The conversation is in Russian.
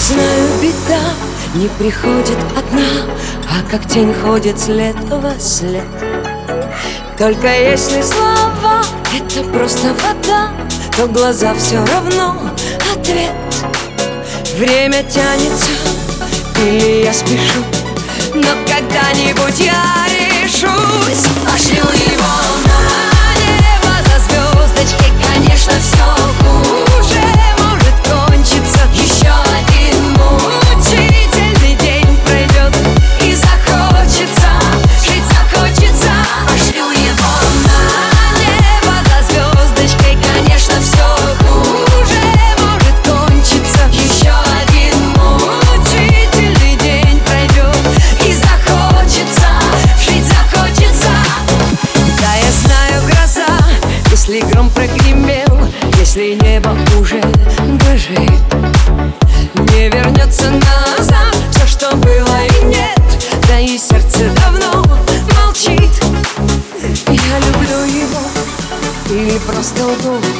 знаю, беда не приходит одна, а как тень ходит след во след. Только если слова — это просто вода, то глаза все равно ответ. Время тянется, или я спешу, но когда-нибудь я решусь. Пошлю его на небо за звездочкой. Конечно, все хуже может кончиться. Еще один мучительный день пройдет, и захочется, жить захочется. Пошлю его на небо за звездочкой. Конечно, все хуже может кончиться. Еще один мучительный день пройдет, и захочется, жить захочется. Да, я знаю, гроза, если гром прогремел, если небо уже дрожит, не вернется назад все, что было и нет, да и сердце давно молчит. Я люблю его или просто лгу,